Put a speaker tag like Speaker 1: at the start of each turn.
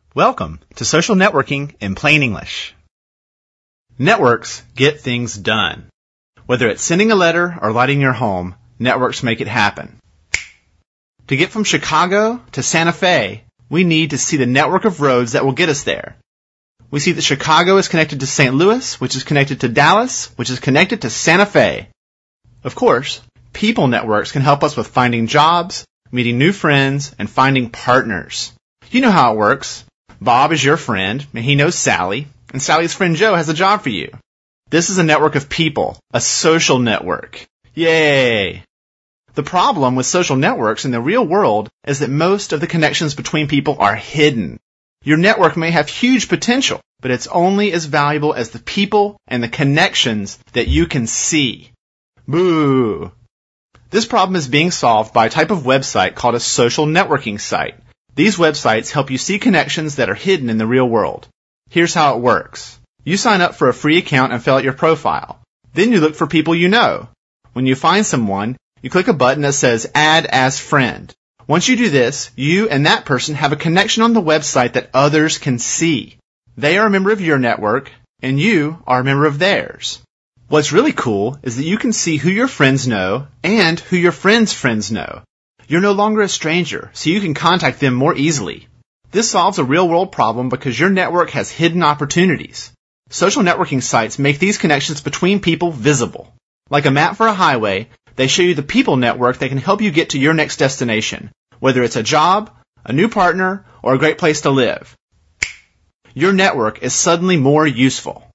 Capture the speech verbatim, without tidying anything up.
Speaker 1: Welcome to Social Networking in Plain English. Networks get things done. Whether it's sending a letter or lighting your home, networks make it happen. To get from Chicago to Santa Fe, we need to see the network of roads that will get us there. We see that Chicago is connected to Saint Louis, which is connected to Dallas, which is connected to Santa Fe. Of course, people networks can help us with finding jobs, meeting new friends, and finding partners. You know how it works. Bob is your friend, and he knows Sally, and Sally's friend Joe has a job for you. This is a network of people, a social network. Yay! The problem with social networks in the real world is that most of the connections between people are hidden. Your network may have huge potential, but it's only as valuable as the people and the connections that you can see. Boo! This problem is being solved by a type of website called a social networking site. These websites help you see connections that are hidden in the real world. Here's how it works. You sign up for a free account and fill out your profile. Then you look for people you know. When you find someone, you click a button that says Add as Friend. Once you do this, you and that person have a connection on the website that others can see. They are a member of your network, and you are a member of theirs. What's really cool is that you can see who your friends know and who your friends' friends know. You're no longer a stranger, so you can contact them more easily. This solves a real-world problem because your network has hidden opportunities. Social networking sites make these connections between people visible. Like a map for a highway, they show you the people network that can help you get to your next destination, whether it's a job, a new partner, or a great place to live. Your network is suddenly more useful.